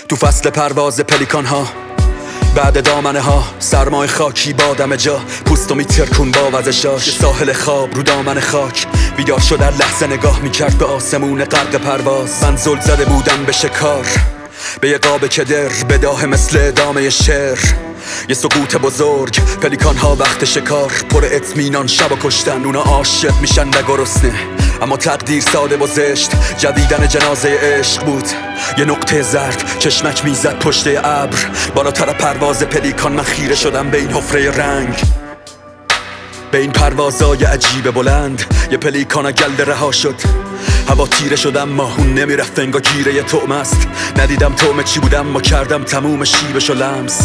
تو فصل پرواز پلیکان ها، بعد دامنه ها سرمای خاکی با دم جا، پوستو میترکون با وزشاش. ساحل خواب رو دامن خاک، بیدار شد در لحظه نگاه میکرد به آسمون غرق پرواز. من زل زده بودم به شکار، به یه قاب کدر بداه مثل ادامه شعر. یه سقوط بزرگ، پلیکان ها وقت شکار پر اطمینان شب و کشتن. اونا عاشق میشن و گرسنه، اما تقدیر ساده و زشت. جدیدن جنازه عشق بود، یه نقطه زرد چشمک میزد پشت ابر. بالاتر پرواز پلیکان من خیره شدم به این حفره رنگ، به این پروازای عجیب بلند. یه پلیکان گلده رها شد، هوا تیره شدم، ماهون نمیرفت انگار گیره یه طعم است. ندیدم طعم چی بودم، ما کردم تموم شیبشو لمس.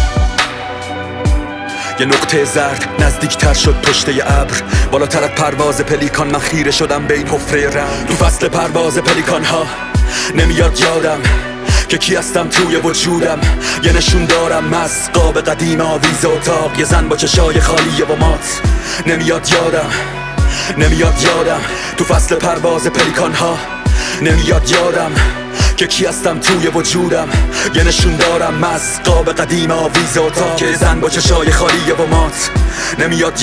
یه نقطه زرد نزدیکتر شد پشت ابر. بالاتر از پرواز پلیکان من خیره شدم به این حفره رنگ. تو فصل پرواز پلیکان ها نمیاد یادم که کی هستم توی وجودم. یه نشون دارم از قاب قدیم آویز اتاق، یه زن با چشای خالیه و مات. نمیاد یادم تو فصل پرواز پلیکان ها نمیاد یادم که کی هستم توی وجودم. یه نشون دارم از قاب قدیم آویز اتاق، که زن با چشای خالیه و مات. نمیاد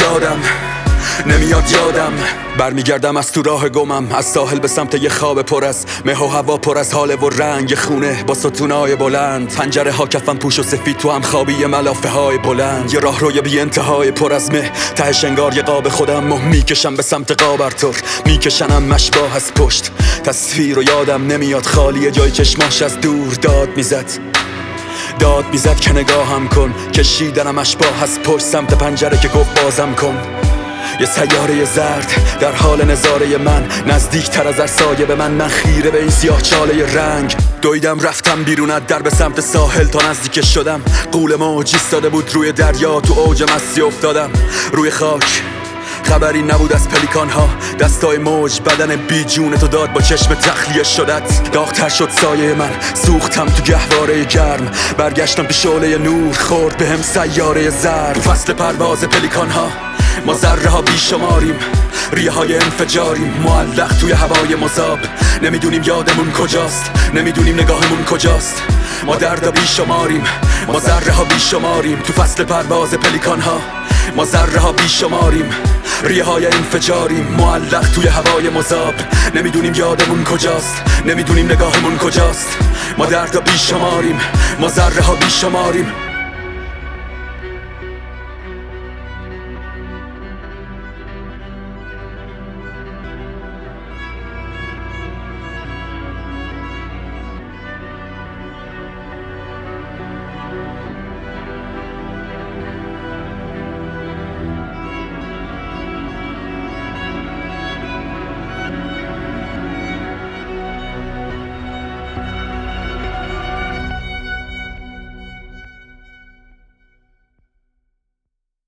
یادم برمیگردم از تو راه گمم، از ساحل به سمت یه خواب پر از مه و هوا، پر از حاله و رنگ. خونه با ستونای بلند، پنجره ها کفن پوش و سفید، تو هم خوابی ملافه های بلند. یه راه روی بی انتهای پر از مه، تهش انگار یه قاب خودم و میکشم به سمت قابرتور. میکشنم مشباه از پشت، تصویر و یادم نمیاد خالیه. جای چشماش از دور داد میزد که نگاهم کن. کشیدنم اشباه از پشت سمت پنجره که گفت بازم کن. یه سیاره زرد در حال نظاره من، نزدیک تر از هر سایه به من خیره به این سیاه چاله رنگ. دویدم رفتم بیرون از در به سمت ساحل، تا نزدیک شدم غول موج ایستاده بود روی دریا. تو اوج مستی افتادم روی خاک، خبری نبود از پلیکان ها. دستای موج بدن بی جون تو داد، با چشم تخلیه شدت. داغ‌تر شد سایه من، سوختم تو گهواره گرم. برگشتم به شعله نور، خورد بهم سیاره زرد. تو فصل پرواز پلیکان ها ما ذره ها بیشماریم، ریه های انفجاریم، معلق توی هوای مذاب. نمیدونیم یادمون کجاست، نمیدونیم نگاهمون کجاست. ما دردا بیشماریم، ما ذره ها بیشماریم. تو فصل پرواز پلیکان ها ما ذره ها بیشماریم، ریه های انفجاریم، معلق توی هوای مذاب. نمیدونیم یادمون کجاست، نمیدونیم نگاهمون کجاست. ما دردا بیشماریم، ما ذره ها بیشماریم.